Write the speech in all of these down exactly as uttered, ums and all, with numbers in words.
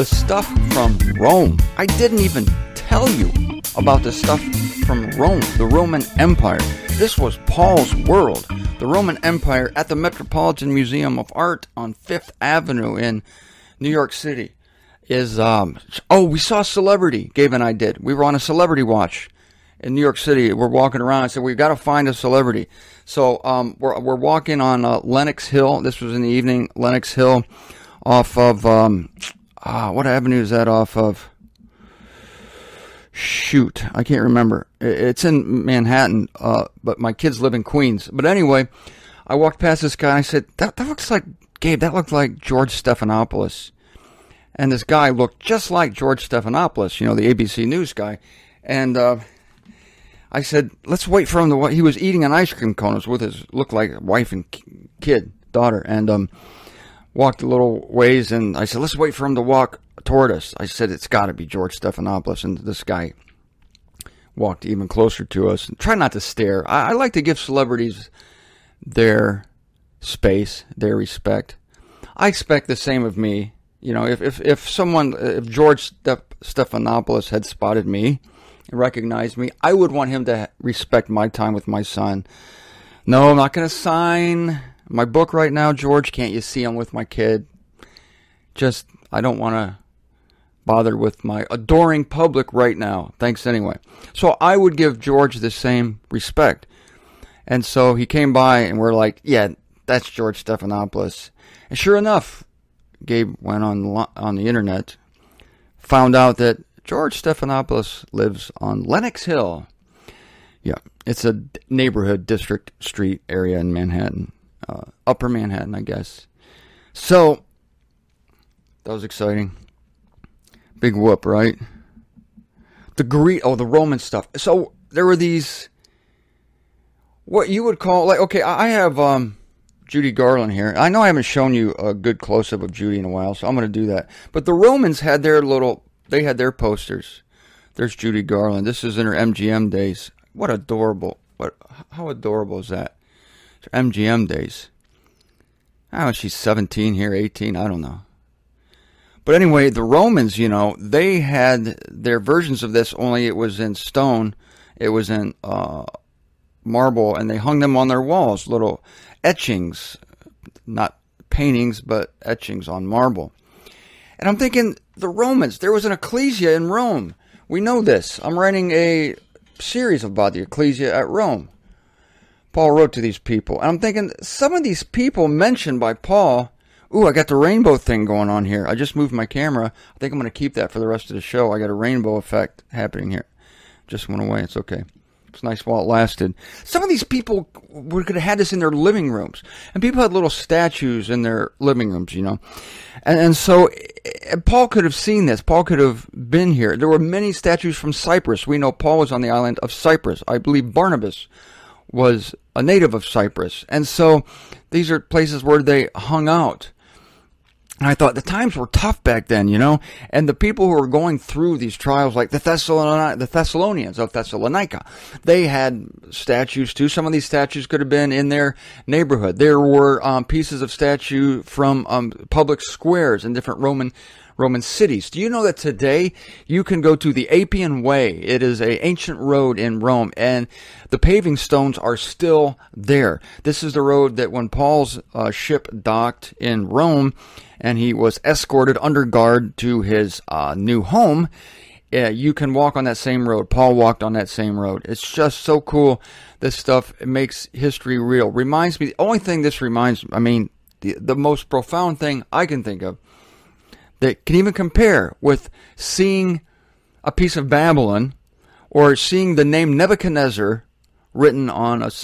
the stuff from Rome. I didn't even tell you about the stuff from Rome, the Roman Empire. This was Paul's world. The Roman Empire at the Metropolitan Museum of Art on Fifth Avenue in New York City is, um, oh, we saw a celebrity, Gabe and I did. We were on a celebrity watch in New York City. We're walking around. I said, we've got to find a celebrity. So um, we're, we're walking on uh, Lenox Hill. This was in the evening, Lenox Hill off of, um, uh, what avenue is that off of? Shoot, I can't remember. It's in Manhattan, uh, but my kids live in Queens. But anyway, I walked past this guy and I said, that, that looks like, Gabe, that looked like George Stephanopoulos. And this guy looked just like George Stephanopoulos, you know, the A B C News guy. And uh, I said, let's wait for him to, he was eating an ice cream cone. It was with his, looked like wife and kid, daughter. And um, walked a little ways and I said, let's wait for him to walk toward us. I said, it's got to be George Stephanopoulos. And this guy walked even closer to us. And try not to stare. I, I like to give celebrities their space, their respect. I expect the same of me. You know, if, if, if someone, if George Steph- Stephanopoulos had spotted me and recognized me, I would want him to respect my time with my son. No, I'm not going to sign my book right now, George. Can't you see I'm with my kid? Just, I don't want to bother with my adoring public right now. Thanks anyway. So I would give George the same respect. And so he came by and we're like, yeah, that's George Stephanopoulos. And sure enough, Gabe went on on the internet, found out that George Stephanopoulos lives on Lenox Hill. Yeah, it's a neighborhood, district, street area in Manhattan. Uh, Upper Manhattan, I guess. So, that was exciting. Big whoop, right? The Greek, oh, the Roman stuff. So, there were these, what you would call, like, okay, I have um, Judy Garland here. I know I haven't shown you a good close-up of Judy in a while, so I'm going to do that. But the Romans had their little, they had their posters. There's Judy Garland. This is in her M G M days. What adorable, what, how adorable is that? M G M days. I don't know, she's seventeen here, eighteen, I don't know. But anyway, the Romans, you know, they had their versions of this, only it was in stone, it was in uh, marble, and they hung them on their walls, little etchings, not paintings, but etchings on marble. And I'm thinking, the Romans, there was an ecclesia in Rome. We know this. I'm writing a series about the ecclesia at Rome. Paul wrote to these people. And I'm thinking, some of these people mentioned by Paul, ooh, I got the rainbow thing going on here. I just moved my camera. I think I'm going to keep that for the rest of the show. I got a rainbow effect happening here. Just went away. It's okay. It's nice while it lasted. Some of these people would have had this in their living rooms. And people had little statues in their living rooms, you know. And, and so and Paul could have seen this. Paul could have been here. There were many statues from Cyprus. We know Paul was on the island of Cyprus. I believe Barnabas was a native of Cyprus. And so these are places where they hung out. And I thought the times were tough back then, you know, and the people who were going through these trials, like the, Thessalon- the Thessalonians of Thessalonica, they had statues too. Some of these statues could have been in their neighborhood. There were um, pieces of statue from um, public squares in different Roman Roman cities. Do you know that today you can go to the Appian Way? It is an ancient road in Rome, and the paving stones are still there. This is the road that when Paul's uh, ship docked in Rome, and he was escorted under guard to his uh, new home, uh, you can walk on that same road. Paul walked on that same road. It's just so cool. This stuff, it makes history real. Reminds me, the only thing this reminds, I mean, the, the most profound thing I can think of that can even compare with seeing a piece of Babylon or seeing the name Nebuchadnezzar written on a,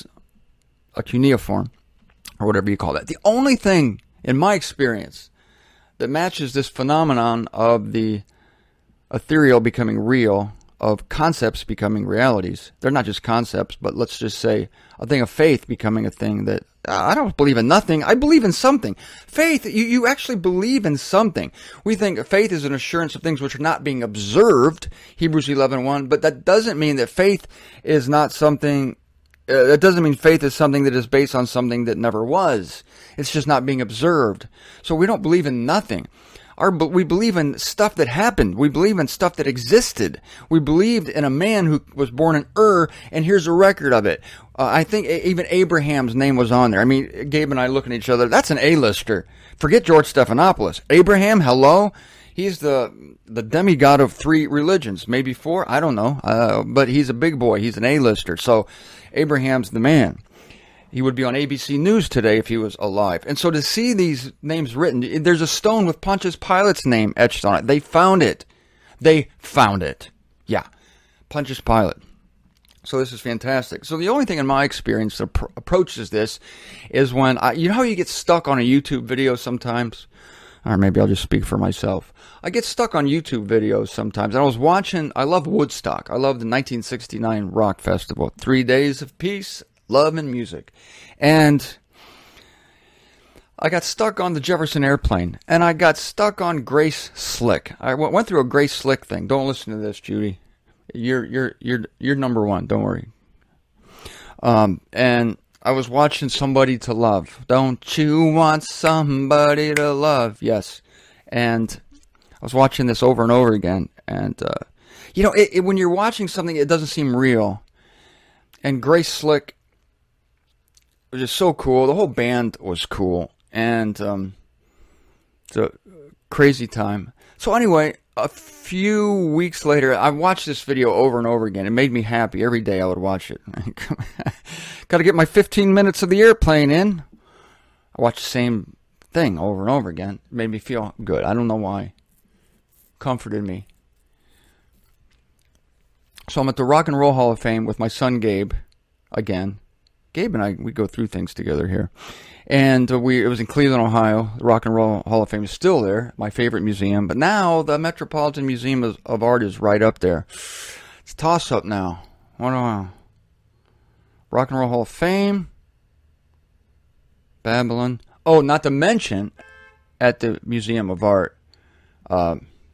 a cuneiform or whatever you call that. The only thing, in my experience, that matches this phenomenon of the ethereal becoming real, of concepts becoming realities. They're not just concepts, but let's just say a thing of faith becoming a thing that, I don't believe in nothing. I believe in something. Faith, you, you actually believe in something. We think faith is an assurance of things which are not being observed, Hebrews eleven one, but that doesn't mean that faith is not something, uh, that doesn't mean faith is something that is based on something that never was. It's just not being observed. So we don't believe in nothing. Our, we believe in stuff that happened. We believe in stuff that existed. We believed in a man who was born in Ur, and here's a record of it. Uh, I think even Abraham's name was on there. I mean, Gabe and I looking at each other. That's an A-lister. Forget George Stephanopoulos. Abraham, hello? He's the the demigod of three religions, maybe four. I don't know. Uh, but he's a big boy. He's an A-lister. So Abraham's the man. He would be on A B C News today if he was alive. And so to see these names written, there's a stone with Pontius Pilate's name etched on it. They found it. They found it. Yeah. Pontius Pilate. So this is fantastic. So the only thing in my experience that pr- approaches this is when, I, you know how you get stuck on a YouTube video sometimes? Or maybe I'll just speak for myself. I get stuck on YouTube videos sometimes. And I was watching, I love Woodstock. I love the nineteen sixty-nine rock festival. Three days of peace, love, and music. And I got stuck on the Jefferson Airplane. And I got stuck on Grace Slick. I w- went through a Grace Slick thing. Don't listen to this, Judy. You're you're you're you're number one. Don't worry. Um, and I was watching Somebody to Love. Don't you want somebody to love? Yes. And I was watching this over and over again. And uh, you know, it, it, when you're watching something, it doesn't seem real. And Grace Slick was just so cool. The whole band was cool, and um, it's a crazy time. So anyway. A few weeks later, I watched this video over and over again. It made me happy. Every day I would watch it. Got to get my fifteen minutes of the airplane in. I watched the same thing over and over again. It made me feel good. I don't know why. Comforted me. So I'm at the Rock and Roll Hall of Fame with my son Gabe again. Gabe and I, we go through things together here. And uh, we it was in Cleveland, Ohio. The Rock and Roll Hall of Fame is still there, my favorite museum. But now the Metropolitan Museum of, of Art is right up there. It's a toss-up now. What do I... Rock and Roll Hall of Fame. Babylon. Oh, not to mention, at the Museum of Art, uh,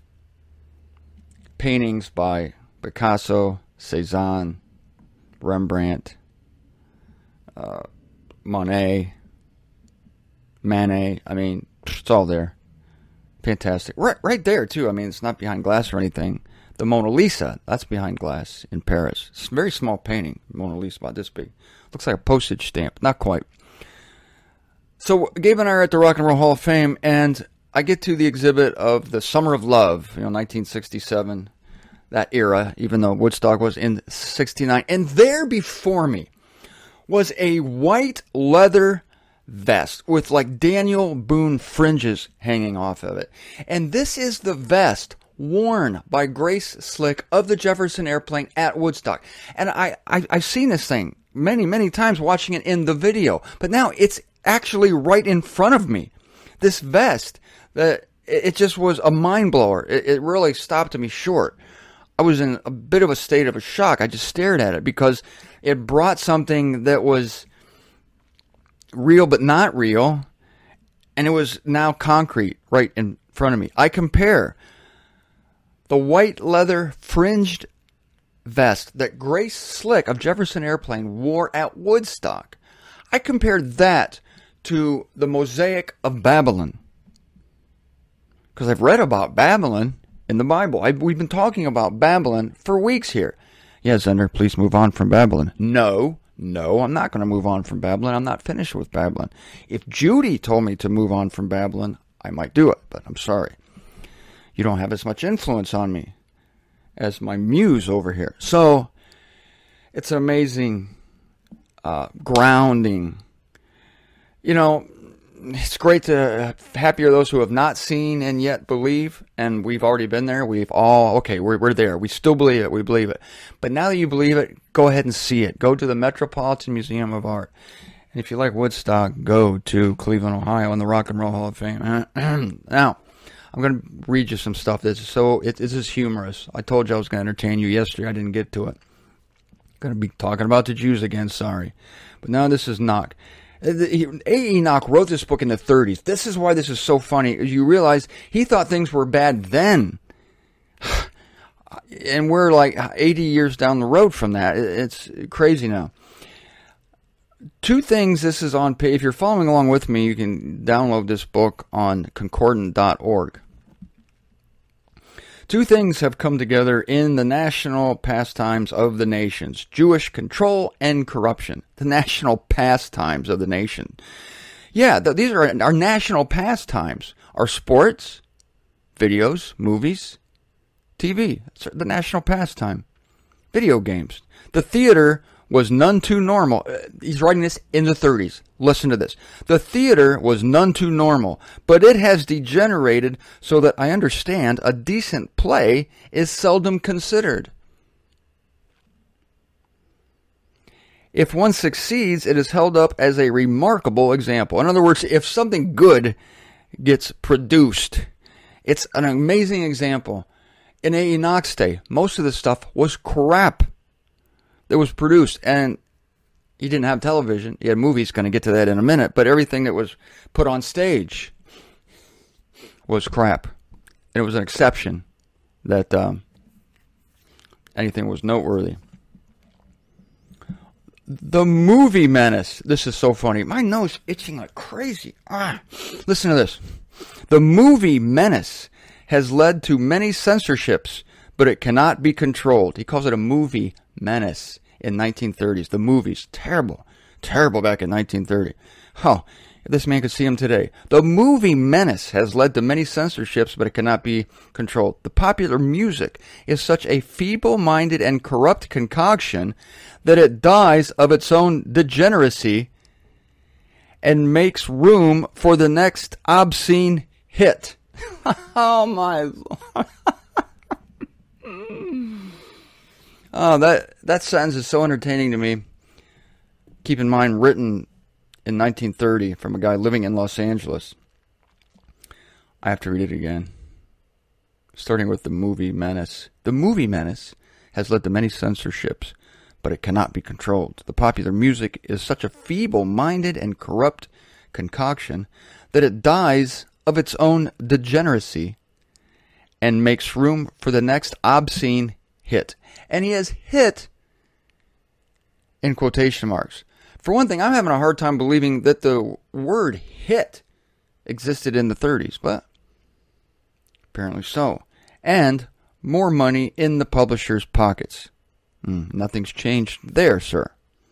paintings by Picasso, Cézanne, Rembrandt, uh, Monet, Manet. I mean, it's all there. Fantastic. Right, right there, too. I mean, it's not behind glass or anything. The Mona Lisa, that's behind glass in Paris. It's a very small painting. Mona Lisa, about this big. Looks like a postage stamp. Not quite. So, Gabe and I are at the Rock and Roll Hall of Fame, and I get to the exhibit of the Summer of Love, you know, nineteen sixty-seven, that era, even though Woodstock was in sixty-nine. And there before me was a white leather vest with like Daniel Boone fringes hanging off of it. And this is the vest worn by Grace Slick of the Jefferson Airplane at Woodstock. And I, I, I've seen this thing many, many times watching it in the video. But now it's actually right in front of me. This vest, that it just was a mind blower. It, it really stopped me short. I was in a bit of a state of a shock. I just stared at it because it brought something that was real but not real, and it was now concrete right in front of me. I compare the white leather fringed vest that Grace Slick of Jefferson Airplane wore at Woodstock. I compared that to the mosaic of Babylon, because I've read about Babylon in the Bible. I, we've been talking about Babylon for weeks here. Yeah, Zender, please move on from Babylon. No, no, I'm not going to move on from Babylon. I'm not finished with Babylon. If Judy told me to move on from Babylon, I might do it, but I'm sorry. You don't have as much influence on me as my muse over here. So, it's an amazing uh, grounding. You know, it's great to, happy are those who have not seen and yet believe, and we've already been there. We've all, okay, we're, we're there. We still believe it. We believe it. But now that you believe it, go ahead and see it. Go to the Metropolitan Museum of Art. And if you like Woodstock, go to Cleveland, Ohio, and the Rock and Roll Hall of Fame. Now, I'm going to read you some stuff that's so, it, this is humorous. I told you I was going to entertain you yesterday. I didn't get to it. Going to be talking about the Jews again, sorry. But now this is Enoch. A. Enoch wrote this book in the thirties. This is why this is so funny. You realize he thought things were bad then. And we're like eighty years down the road from that. It's crazy now. Two things, this is on page. If you're following along with me, you can download this book on concordant dot org. Two things have come together in the national pastimes of the nations: Jewish control and corruption. The national pastimes of the nation. Yeah, th- these are our national pastimes. Our sports, videos, movies, T V. It's the national pastime. Video games. The theater was none too normal. He's writing this in the thirties. Listen to this. The theater was none too normal, but it has degenerated so that I understand a decent play is seldom considered. If one succeeds, it is held up as a remarkable example. In other words, if something good gets produced, it's an amazing example. In A E. Knox Day, most of the stuff was crap that was produced, and he didn't have television. He had movies, going to get to that in a minute, but everything that was put on stage was crap. And it was an exception that um, anything was noteworthy. The movie menace. This is so funny. My nose itching like crazy. Ah, listen to this. The movie menace has led to many censorships, but it cannot be controlled. He calls it a movie menace in nineteen thirties. The movies. Terrible. Terrible back in nineteen thirty. Oh, if this man could see him today. The movie menace has led to many censorships, but it cannot be controlled. The popular music is such a feeble-minded and corrupt concoction that it dies of its own degeneracy and makes room for the next obscene hit. Oh, my Lord. Oh, that, that sentence is so entertaining to me. Keep in mind, written in nineteen thirty from a guy living in Los Angeles. I have to read it again. Starting with the movie menace. The movie menace has led to many censorships, but it cannot be controlled. The popular music is such a feeble-minded and corrupt concoction that it dies of its own degeneracy and makes room for the next obscene hit. And he has hit in quotation marks. For one thing, I'm having a hard time believing that the word hit existed in the thirties, but apparently so. And more money in the publisher's pockets. Mm, nothing's changed there, sir.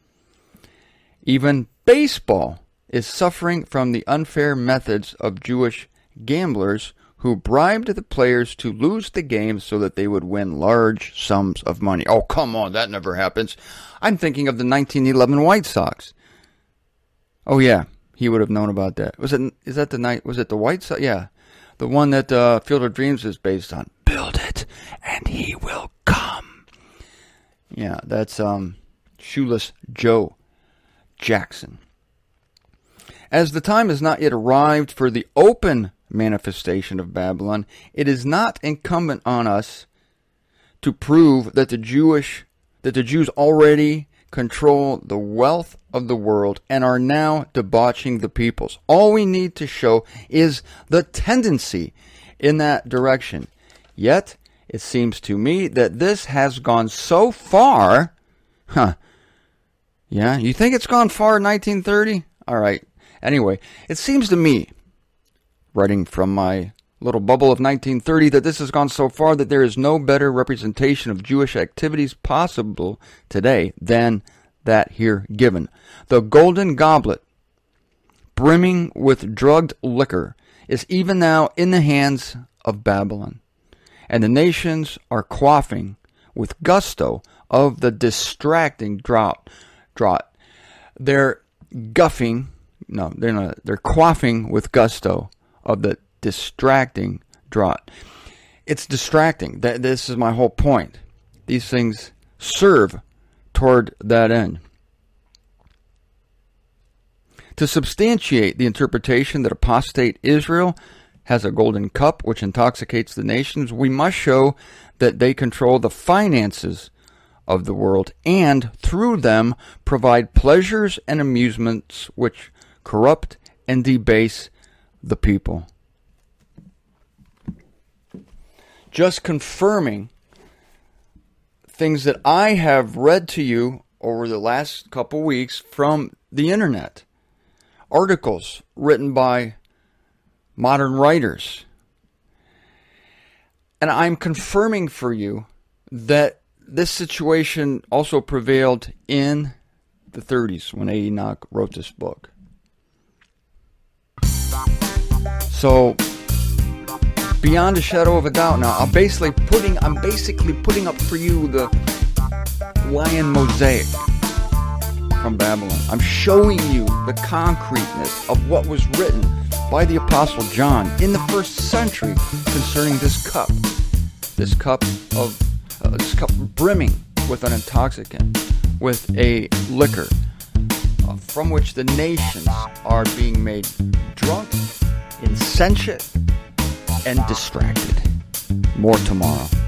Even baseball is suffering from the unfair methods of Jewish gamblers who bribed the players to lose the game so that they would win large sums of money. Oh, come on, that never happens. I'm thinking of the nineteen eleven White Sox. Oh, yeah, he would have known about that. Was it? Is that the night? Was it the White Sox? Yeah, the one that uh, Field of Dreams is based on. Build it, and he will come. Yeah, that's um, Shoeless Joe Jackson. As the time has not yet arrived for the open manifestation of Babylon, it is not incumbent on us to prove that the Jewish, that the Jews already control the wealth of the world and are now debauching the peoples. All we need to show is the tendency in that direction. Yet, it seems to me that this has gone so far. Huh. Yeah, you think it's gone far in nineteen thirty? All right. Anyway, it seems to me, writing from my little bubble of nineteen thirty, that this has gone so far that there is no better representation of Jewish activities possible today than that here given. The golden goblet, brimming with drugged liquor, is even now in the hands of Babylon, and the nations are quaffing with gusto of the distracting drought. Drought. They're guffing, no, they're not, they're quaffing with gusto of the distracting draught. It's distracting. That this is my whole point. These things serve toward that end. To substantiate the interpretation that apostate Israel has a golden cup which intoxicates the nations, we must show that they control the finances of the world and through them provide pleasures and amusements which corrupt and debase the people. Just confirming things that I have read to you over the last couple weeks from the internet. Articles written by modern writers. And I'm confirming for you that this situation also prevailed in the thirties when Enoch wrote this book. So, beyond a shadow of a doubt now, I'm basically putting I'm basically putting up for you the lion mosaic from Babylon. I'm showing you the concreteness of what was written by the Apostle John in the first century concerning this cup. This cup of uh, this cup brimming with an intoxicant, with a liquor uh, from which the nations are being made drunk, insentient, and distracted. More tomorrow.